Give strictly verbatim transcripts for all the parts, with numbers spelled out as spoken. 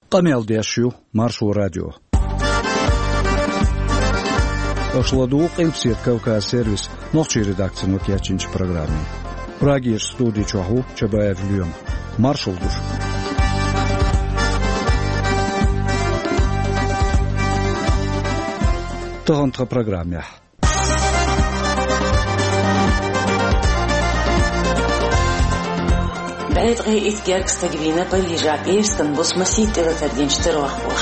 Qamel Diashu, Marshall Radio. Ошладу Эмсир Кавказ сервис, ночи редакции Нокиячинч программе. Прагиш студии Чаху, Чабаев Льем. Маршал душ. Тагантха программе. بعد غي إتجاك استجبينا بريجا بيرسكن بوس مسيت إذا تدين شتروح بوش.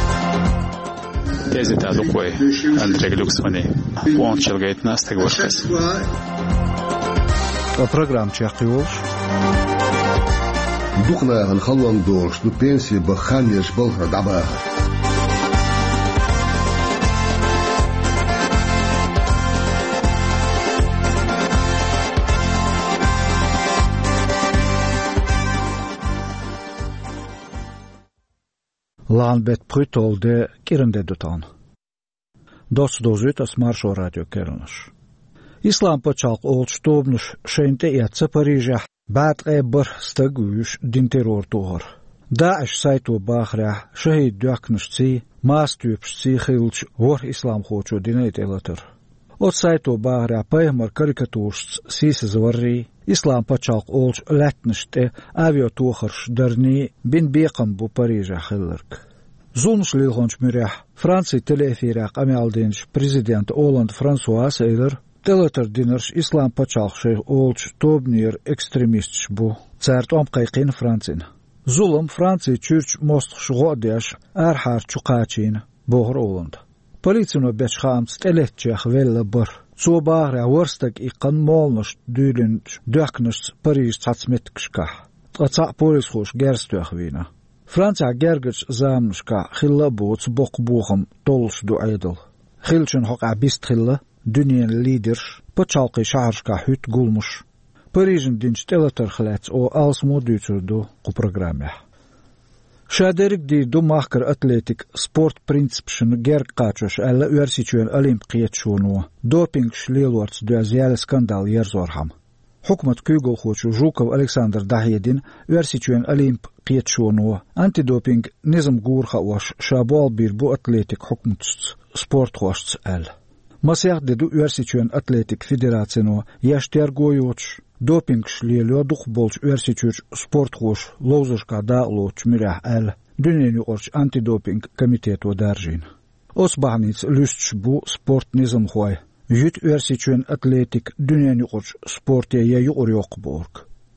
Тези тадукой Андрей Глюксмани. Он челгает нас так вошкас. А программ чахиолш. Духна анхалван дорш, ду пенсии баханеш болха даба. Laanbet Prutol de Kirende Dutan. Dos dozut as Marshall Radio Kernush. Islam pachalq olch tobnush shente yatsa Parijah baat eber stagush din terror tohar. Daesh saito bakhra shahid duaknush tsi maastups tsi khilch war Islam khocho dinait elater. Ot saito bakhra paymar karikaturs sis zwarri Islam pachalq olch latnishte avio toharsh darni bin beqam bu Parijah khillerk. Zulmuş lilgonç mürah Fransi teleefiraq amaldinç prezident Hollande François Eyler teleter diners Islam pachalq olch tobnir ekstremistç bu zert omqayqin Fransin. Zulum Fransi church mostx godish arhar chuqachin bohr Hollande. Politsino beschamts teletchach vella bur. So bagre worstak iqan molnush dülünç döknüş Paris tatsmetkshka. Tsa polis khosh gerstuach wina. Fransa gergers zamnushka khilla bots boqbuğum tolsh du aydıl. Khilchun hoq abist khilla dünyen liders pachalqi shaharshka hüt gulmush. Parijin dinç teleter khilats o als modütürdu qu programme. Shaderik di du mahkar atletik sport principshin gerg qachosh alla üversiçuen olimpiya chunu. Doping shlilorts du azyal skandal yerzorham. Hukmat Kügel khochu Zhukov Alexander Dahyedin üversiçuen olimpiya chunu. Antidoping nizam gurkha wash shabal bir bu atletik hukmutst sport khoshts al. Masyak de du üversiçuen atletik federasyonu yaşter goyoch doping shlelo duq bolch üversiçuch sport khosh lozashka da loch mirah al. Düneni orch antidoping komitetu darjin. Osbahnits lüstch bu sport nizam khoy. Jüt üversiçuen atletik düneni orch sportiya yayu oryoq borg.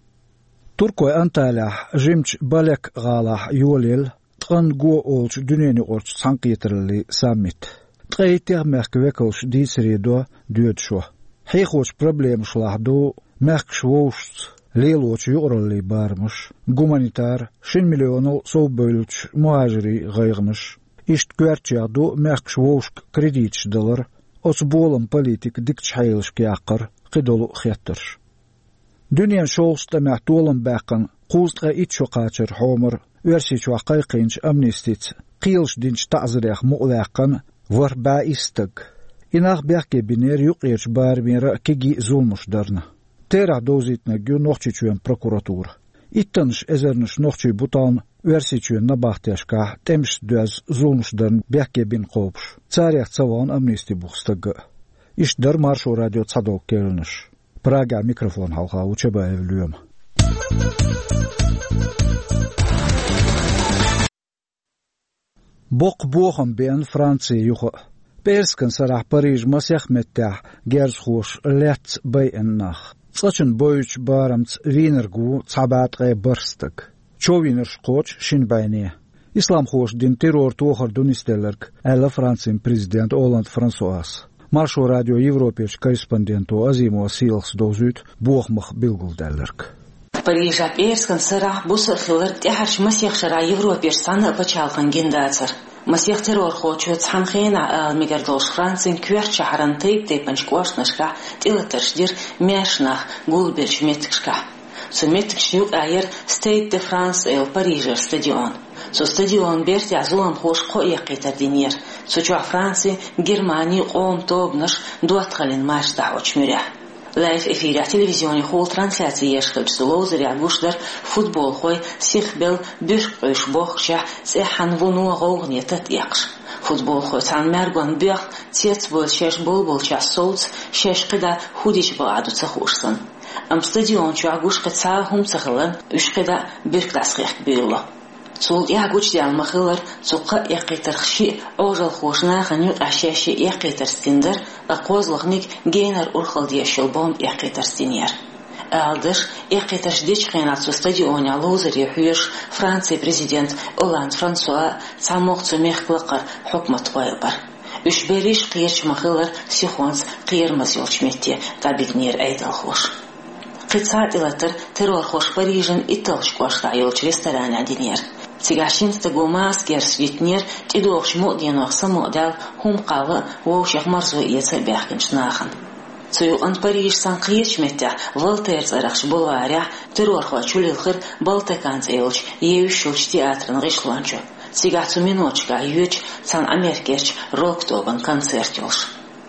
Turkoy Antalya jimch balek galah yolel tqan go olch düneni orch sanqyetirli summit. Tqayter merkwekelsh disredo düetsho. Heyxoch problem shlahdo merkshwost leloch yorli barmush. Gumanitar shin milyonul sobölch muhajiri gaygmush. Isht gwerchado merkshwosk kreditch dollar. Os bolum politik dikchheilsh kyaqar qidolu khyatters. Dünyen şolsta mehtolam baqan quzqa itchoqacher homer üversiçwa qayqinch amnestit qilsh dinch ta'zirah mu'laqan var ba istag. Inaq berke biner yuqirch bar mera kigi zulmushdarna. Tera dozitna gü noqchichuen prokuratur. Ittanış ezernish noqchi butan üversiçuen nabahtashka temsh düz zulmushdarn berke bin qopsh. Tsaryak tsavan amnesti buxstag. İşdar Marshall Radio tsadok kelnish. Praga mikrofon halqa Uçabayev Lüyem. Bok boğum ben Fransiya yuxu. Perskan sarah Parij masyax mettah gerz xoş let bay ennach. Tsachin boyuch baramts Wienergu tsabat gay barstak. Choviner shqoch shin bayne. Islam xoş din terror tohar dunistelerk alla Fransin prezident Hollande François. Marshall Radio Европеш корреспонденту Азимо Силс дозут бохмах билгулдалерк. Парижа перскан сарах бусар хилар тяхарш масих шара Европеш сана пачалган гендацар. Масих террор хочу цханхена мигардолш Францин кверча харантейп тейпанч квашнашка тилатаршдир мяшнах гулберч меткшка. Суметкшю айер Стейт де Франс эл Парижер стадион. Со стадион берти азулам хош қояқитар динер. Сочуа Франции, Германии, қом тобнаш дуатқалин маш дауч мюря. لايف إفيريا تلفزيوني خول ترانسляции يشخد سلوزر يعبوشدر فوتبول خوي سيخبل بيرقش بوخشا سيحن ونو غوغنية تتيقش فوتبول خوي تان مرغون بيخ تيت بول شاش بول بول شاش صوت شاش قدا هوديش بعدو تخوشسن أم ستاديون شو عقوش قد ساهم تخلن وش قدا بيرق داسخيخ بيلا سول يعقوش ديال مخلر سوق يقيتر خشي أوجل خوشنا خنيوت عشاشي يقيتر ستندر أقوز لغنيك جينر أرخل ديال شلبوم يقيتر ستينير ألدش يقيتر شديش قينات سو ستاديون يعلوزر يحيوش فرنسي بريزيدنت أولاند فرانسوا ساموخ تسميخ بلقر حكمة ويلبر وش بريش قيرش مخلر سيخونس قير مزيولش ميتي قابيقنير أيدل خوش قد ساعت إلتر ترور خوش بريجن إتلش قوش تعيولش ريستوران عدينير تيجاشين تقوماس جرس يتنير تدوخش مؤدين وخص مؤدل هم قاوة ووشيخ مرزو إيسا بيحكنش ناخن تيو أن بريش سانقيش متع فولتير زرخش بولواريح ترور خوش وليلخر بلتكانت إيلش يوشوش تياترن غيشلوانشو تيجاتو مينوشكا يوش سان أمريكيش روك توبن كونسرت يولش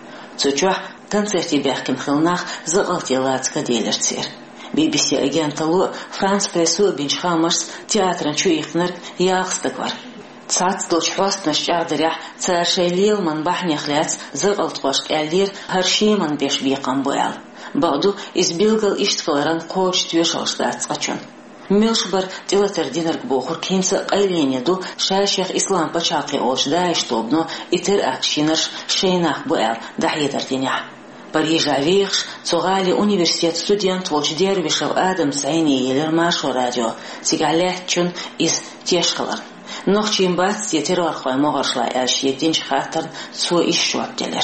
تيجوح كونسرتي بيحكن خلناخ زغلتي لاتكا ديلر تير بي بي سي агенталу Франц пресу бинч хамарс театрын чуихнер яхстыквар. Цац долчхваст нашчардырях царшейлил ман бахнехляц зыгалтқошк әлдер харшиман беш биқам боял. Бауду избилгал иштфаларан коуч тюешалштац қачун. Милшбар тилатер динерг бохур кинца айленеду шайшех ислам пачақи олшда иштобно итер акшинерш шейнах боял дахидер динях. Парижа вихш, цугали университет студент волч дервишев Адам Сайни елер Маршо радио, сигалетчун из тешкалар. Нохчим бац террор хой могаршла аш единч хатар цу ишшот делер.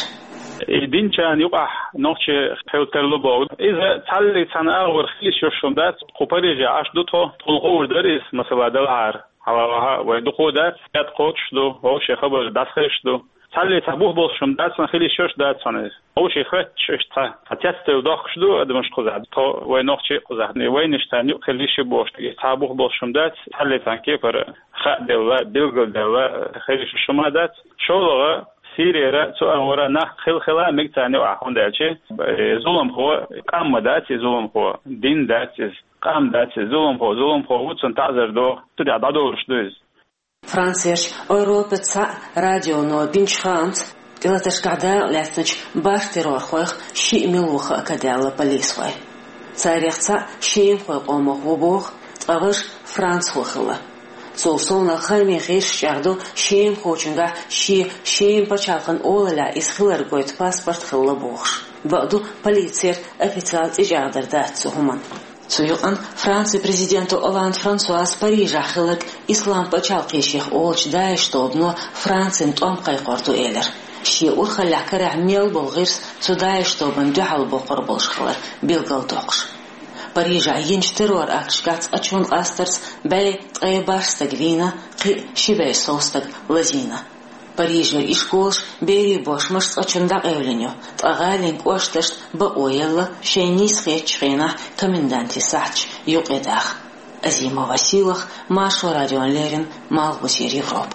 Единчан юбах нохче хелтерлу бог. Из цалли цана ورخيش شوندات قبريجا аш дуто толгор дерис масала далар. Ха ва духода пят кочлу, о шехабо дасхешту. Цалли табух болшум датсан хили шош датсан. О шехат шошта. Атястел дохшду адмаш қозад. То ва нохче қозад. Не ва ништан ю хили ше бош. Табух болшум дат цалли танке пар хадела билгол дела хили шома дат. Шолога Сирия цо авора на хил хила мигтани ахун даче. Зулам хо кам дат зулам хо дин дат кам дат зулам хо зулам хо утсан тазер до. Туди ададоршдуз. Францияш Европеца радио но бинчхант тилаташ када лесныч баш террор хойх ши милуха кадяла полисвай. Царехца шиим хой омох вобох тавыш Франц хохыла. Солсона хайми хиш шарду шиим хочунга ши шиим пачалхан олала исхилар гойт паспорт хылла бохш. Баду полицер официал тижадыр датсу хуман. Цуюан Франции президенту Оланд Франсуаз Парижа хылык ислам пачалки шех олч дай штобно Францин том кайқорту элер. Ши урхаля кара мел болгирс цудай штобын дюхал боқыр болшхылар билгал тоқш. Парижа енч террор акшгац ачун астерц бәй тайбарстаг вина қи шибей соустаг лазина. Парижер ишколш бери бошмаш ачундак эвленю. Тагалин кошташт ба оялла шейнис хечхина коменданти сач юқедах. Азима Василах, Маршо радио Лерин, Малбусир Европ.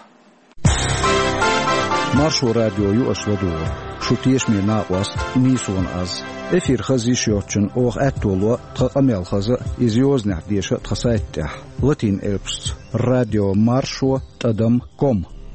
Маршо радио ю ашвадуа. Шутиеш ми нақваст мисун аз. Эфир хази шиотчун ох әттолуа тақамел хаза изиознях деша тқасайттях. Латин элпст. Радио Маршо тадам ком.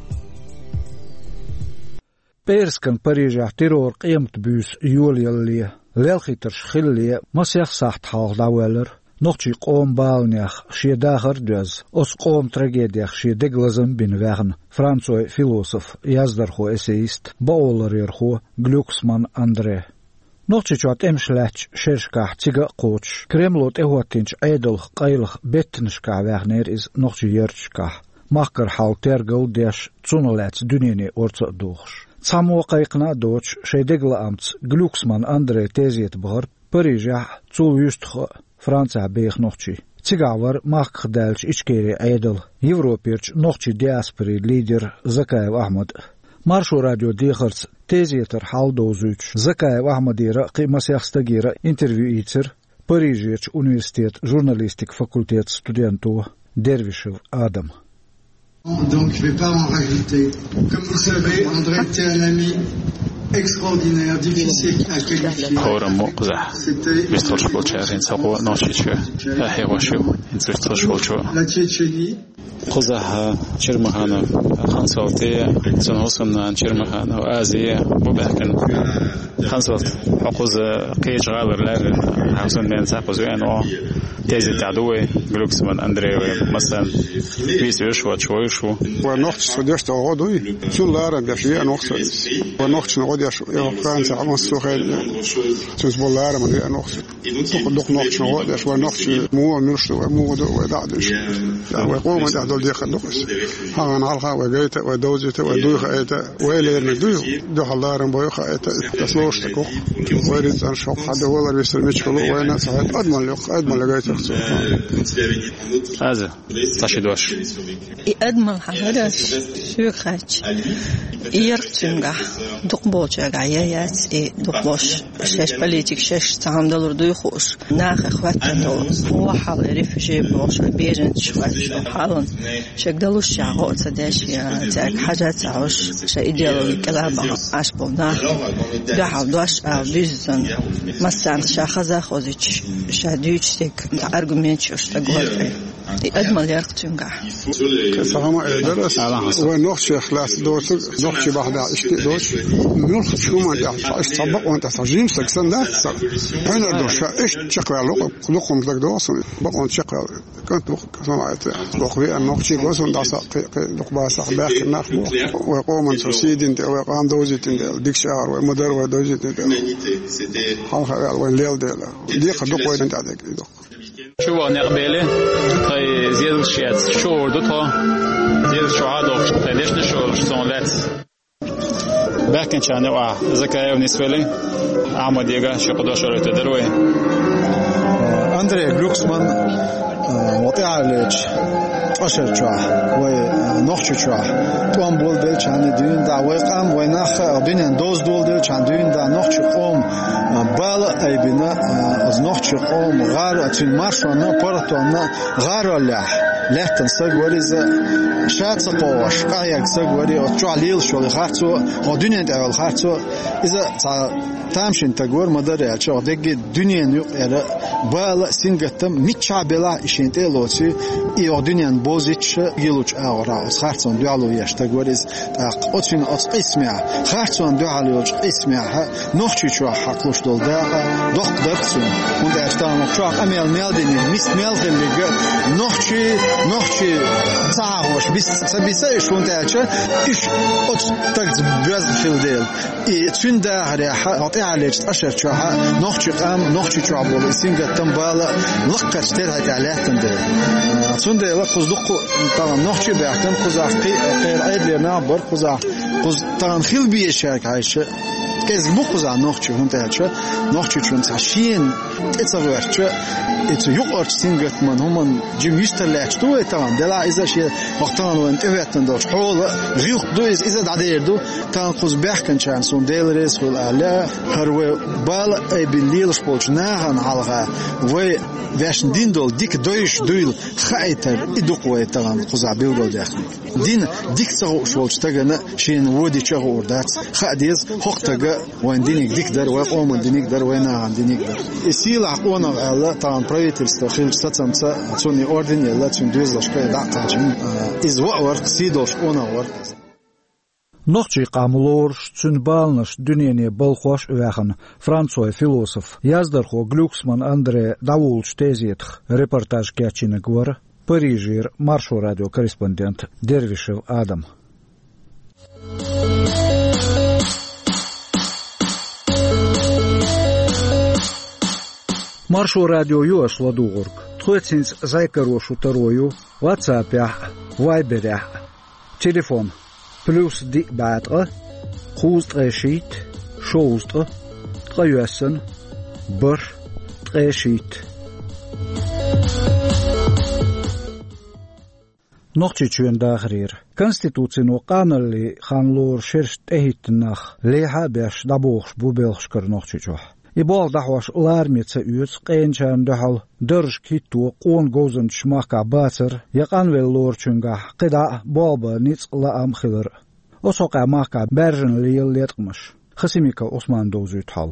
بيرسكن بريجا تيرور قيمت بيس يوليالي لالخيترش خلي مسيخ ساحت حاق داوالر نوچي قوم بالنيخ شي داخر دوز اس قوم تراجيديخ شي دغلزم بين وغن فرانسوي فيلوسوف يازدرخو اسيست باولريرخو غلوكسمان اندري نوچي چوات امشلاچ شيرشكاح تيغا قوچ كريملوت اهواتينچ ايدلخ قايلخ بيتنشكا وغنير از نوچي يرچكاح ماكر حال تيرغل ديش تسونولاتس دونيني اورتا دوخش Само қайқна доч шейдегла амц Глюксман Андре тезиет бар Парижа цул юстхо Франция бейх нохчи. Цигавар мах дальч ичкери айдл Европерч нохчи диаспори лидер Закаев Ахмад. Маршо радио дихарц тезиетер халдозуч Закаев Ахмадира қимасяхстагира интервью ицер Парижеч университет журналистик факультет студенту Дервишев Адам. Donc je ne vais pas en rajouter. Comme vous le savez, André était un ami extraordinaire, difficile à qualifier. Kora moqzah. Bistor shkolcharin saqo nochichu. Ahewashu. Inzirtar shkolchu. La Tchétchénie. قزح شرمخانة خنصوتية سنوصلنا شرمخانة وآزية مبهكن خنصوت حقوز قيش غالر لار حوسن بين ساقوز وينو تيزي تعدوي جلوكس من أندري مثلا بيس يشوى شويشو ونقط صديش تغودوي شو لارا بيشي نقط ونقط نقود يش يوقعن ساعة السوخي تنسبول لارا من نقط تقدق نقط نقود يش ونقط مو نرشد ومو دو ودعدش ويقوم دول دي خدوس هان علقه وجيت ودوزت ودوخ ايت ويلر ندوخ دو حلارن بوخ ايت تسلوشتكو وريت ان شوق حد ولا بيسميش كلو وين ساعات ادمن لق ادمن لقيت هذا تشدوش ادمن حدا شو خاج يرتنغا دقبوچا غايات اي دقبوش شش بوليتيك شش تام دولار دوخوش ناخ اخواتو هو حال ريفوجي بوش بيجن شوات حالن شكدلوش شاغوت سداش يا تاك حاجات تعوش شايديالو كلابا اشبونا دحال دوش بيزن مثلا شاخذا خوزيش شاديوش تك ارغومنت شتغول أجمل يرتجنجا. كسرهم درس ونوخ شيخ لاس دوس نوخ شيء بعد إشتي دوس نوخ شو ما ده إيش طبق وأنت سجين سكسن ده هنا دوس إيش شقة لقب لقم ذاك دوس بقون شقة كنت سمعت لقبي النوخ شيء دوس ونداس لقبا صاحبه كناخ ويقوم من سوسيدين ويقام دوزيتين ديك شعر ومدر ودوزيتين هم خيال وين ليل ده دي خدوق وين تعدك يدوق شو نقبله هاي زيادة الشيات شو دوتها زيادة شو عادوش ليش نشور شتونلات باكن شان واه زكاية بالنسبة لي أحمد يجا شو قدوش ولا تدروي أندري جلوكسمان وطيع ليش أشر شوا ونخش شوا توم بول دل شان دين دا ويقام وينخ دنيا دوز دول دل شان دين دا نخش قوم بال أي بنا از نخش قوم غار أتين مارشونا برتونا غار ولا لا تنسق وريز شات سقوش قايق سقوري وتشو عليل شو الخارتو ودنيا دا الخارتو إذا تامشين تقول مدري أشوا دقي دنيا نيق إلى بال سينجتم ميتشا بلا إشين تلوتي إيو دنيا بوزيتش يلوش أورا خارتون دعالو يشتغوريز أتين أتقسمع خارتون دعالو يشتقسمع نخشي شو حقلوش دول دا دق درسون وند أشتغل شو أميل ميلديني ميست ميلدين لقى نخشي نخشي تعاوش بس سبيسايش وند أشة إيش أت تجز بيز فيلديل إيه تين دا هريحة أطيع عليك أشر شو نخشي قام نخشي شو عبول سينجا تنبالا لقى تشتري تعليق تندل تون ده لقى قصدق طبعا نخشي بيحتم قزح غير عيد لنا بر قزح قز طبعا خيل بيشارك عايش كيز مو قزح نخشي هون تاعش نخشي شون تعشين اتزوجت اتو يقرش سينجت من هم جيم يستلعش تو طبعا دلا اذا شيء وقتان وانت افتن دوش حول غيق دوز اذا دعير دو كان قز بيحكن شان سون ديلريس ولا هرو بال اي بالليل سبولش ناهن علغا و واشن دين دول ديك دويش دويل خايتر ادوقوي طبعا قزع بيلدو داخل دين ديك تسو شولش تاغنا شين ودي تشغو اوردات خاديز حقتغا وين دينيك ديك دار وقوم دينيك دار وين دينيك دار اسيل عقونا الله طبعا правительство хилстацамца цуни орден яла цун дуйзлашка дактачин из вор сидош она вор Нохчи камлорш цунбалнаш дүниене балхош үәхін Француа философ яздархо Глюксман Андре Давулш тезетх репортаж кячины гвар Парижир маршо радио корреспондент Дервишев Адам. Маршо радио юаш ладугург тхуэцинс зайкарошу тарою WhatsApp Viber телефон Plus di batre, خوز ترشید، شوز تر، تریسن، بر ترشید. نقطه چون داخریر. کنستیتوچین و قانونی خانلور شرط اهیت نخ لیها بیش دبوخش بوبلش کر نقطه چه. یبال دهواش لارمیت ایوت قینچان دهال درج کیتو قون گوزن شماکا باتر یقان ول لور چونگه قدا بابا نیت لام خلر. أسوق معك برجن ليل ليتقمش خسيميكا عثمان دوزيت حال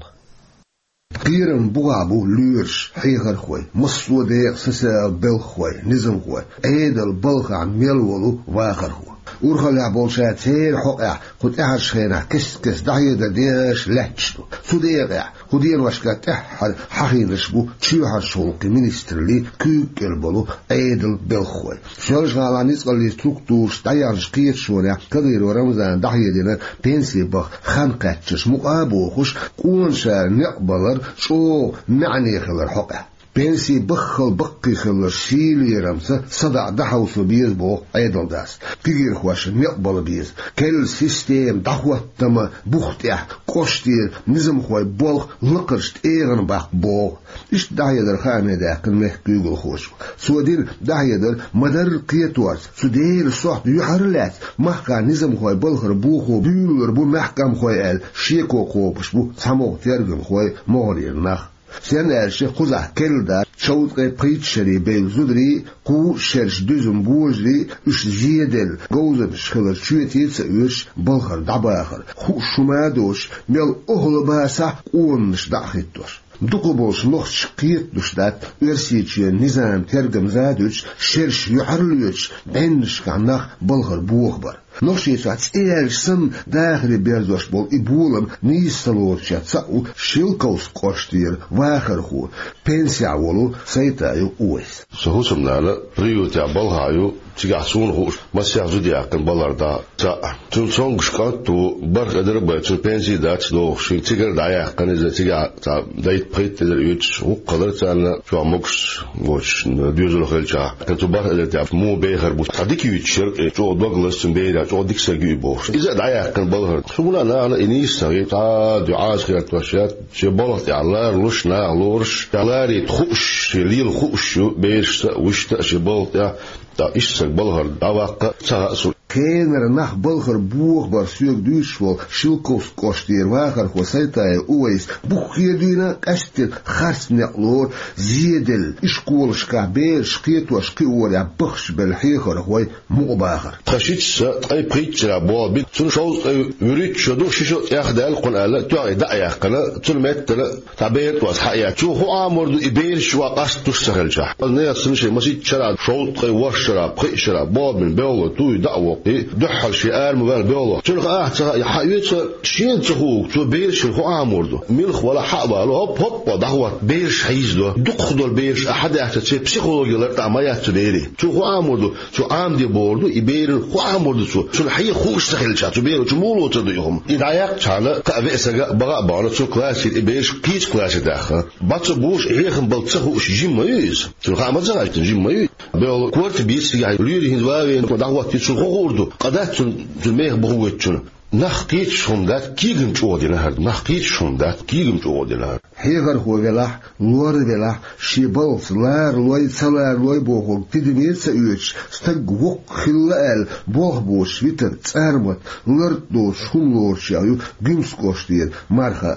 قيرن بوابو لورش حيغر خوي مصودي سسا بل خوي نزم خوي ايدل بلغ ميلولو واغر خوي ورخل يعبول شاتير حقع خد اعش خينا كس كس دعي دا ديش لحشتو سوديغع خدين واشكات احر حقينش بو تشيوحر شولك منسترلي كوك البلو ايدل بل خوي شلش غالا نسقل لي ستركتور ستاير شقيت شوريا كغير ورمزان دعي دينا بينسي بخ خانقاتش مقابو خوش قون شار نقبلر شو معني خلر حقع بينسي بخل بقي خلر شيلي رمسة صدع دحوسو بيز بو ايدل داس كير خوش نقبل بيز كل سيستيم دحوة تما بوختيح كوشتير نزم خوي بولغ لقرشت ايغن باق بو اش دعيدر خانه داقل مح كيغل خوش سودير دعيدر مدر قيتوارز سودير صحت يحرلات محكا نزم خوي بلغر بوخو بيولر بو محكم خوي ال شيكو خوبش بو سامو ترغم خوي مورير نخ سين ارشي خوزا كل دار شوط قي بريتشري بين زودري قو شرش دوزم بوجري اش زيدل غوزن شخلر شويتي تسويش بلغر دعباخر خو شمادوش ميل اهل باسا قونش داخيتوش دقبوش نخش قيت دوشدات ارسيتشي نظام ترغم زادوش شرش يحرلوش بينش كعناخ بلغر بوخبر نخشي ساعت ايش سن داخل بيرزوش بول ابولم نيسلور شاتساو شيلكوس قوشتير واخر خو بنسيا ولو سيتايو اويس سهوسم نالا ريو تاع بلغايو تيغاسون خوش ما سيغزو دياكن بلاردا تا تون سونغش كاتو برخ ادربا تون بنسي دات لو شي تيغر داياكن اذا تيغا تا دايت بريت تدريوتش وقدر تاعنا شو موكش وش ديوزو خلچا كنتو برخ ادرتا مو بيغر بو تاديك يتشر جو دوغلاس بيدا جو ديك ساغي بوش اذا داياكن بلغر شونا انا انا انيسا تا دعاء خيرت وشات شي بلغ تاع الله لوشنا لورش تالاري تخوش ليل خوش بيش وش تاشي بلغ تاع تا إيش بلغر دواق تاسو كينر نخ بلغر بوخ برسيوك دوشول شيلكوس كوشتير واخر خوسيتاي اويس بوخير دينا كاشتر خرس نقلور زيدل اشكول شكابير شقيتو شقيور بخش بالحيخر هوي مقباخر خشيتس اي بريتشرا بو بيت تون شو يريد شدو شيشو ياخدال قناله تو دايا قنا تون متل تابيت واسحيا شو هو امر يبير شو قاست تشتغلجا نيا سنشي مسيت شرا شو قي وشرا قيشرا بو من بيولو تو دعوه دحل شيء مبال بيولو تلقى اه يحيوت شين تخو تو بيرش الخو امردو ملخ ولا حقبه هوب هوب دعوه بيرش حيزلو دخدو البيرش احد احتسب بسيكولوجي تاع ما ياتليري تو خو امردو تو ام دي بوردو يبير خو امردو تو تو حي خوش تخيل تو بيرو تو مولو تديهم يدايق تاع كافيسا بقى بقى تو كلاس يبيرش كيس كلاس داخل باتبوش هيخن بلتخو جيمايز تو خا ما زغايت جيمايز بيولو كورت بيس يعني ليري هندواوين دعوه تشو قدات جميع بقوتشون نحقيت شوندات كيغم جودي نهار نحقيت شوندات كيغم جودي نهار حيغر هو ولا لور ولا شيبلس لار لوي سلار لوي بوغ تدمير سيوش ستق وق خلال بوغ بوش ويتر تارمت لردو شولور شايو جيمسكوشتير مارخا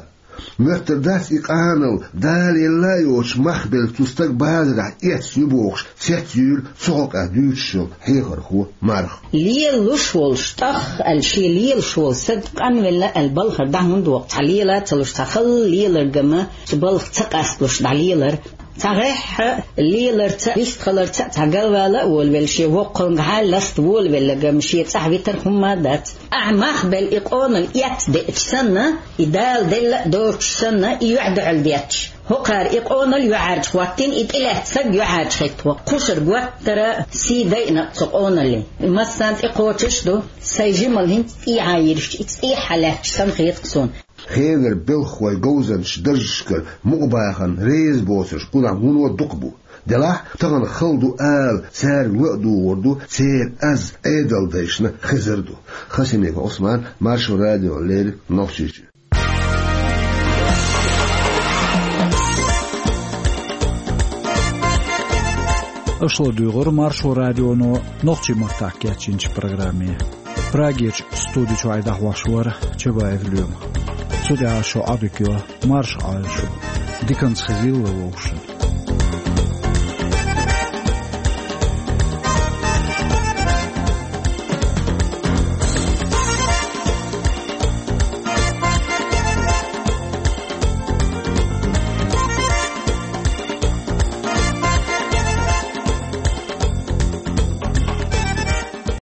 مرتداس إقانل دالي لا يوش مخبل تستق بازرع إيتس يبوغش سيتيول سوق أدوشل حيغر هو مرخ ليل لشول شتخ الشي ليل شول صدق أن ولا البلخر دهن دوقت ليلة تلوش تخل ليلر جمع تبلخ تقاس لوش دليلر تغيح ليلر تيستخلر تغلوالا والبلشي وقن حالست والبل جمشي صاحبي ترهم مادات أعماخ بالإقون الإيت ديتشسنا إدال دل دوتشسنا يعد علديتش هقار إقون اليعارج خواتين إدلات سج يعارج خيتوا قشر قوتر سي دينا تقون لي مثلا إقوتش دو سيجمل هنت إيعايرش إي حالات سنخيط قصون خير بالخوي جوزن شدرشكر مقباخن ريز بوسش قولا هونو دقبو دلاح تغن خلدو آل سار وقدو وردو سير أز ايدل ديشنا خزردو خسيميك عثمان مارشو راديو الليل نوشيشي Ошло дюгор маршо радионо нохчи мартакячинч программе. Прагич студич айдах вашвар чебаевлюм. Судя шо адыкё марш айшу. Диканс хазилла вошин.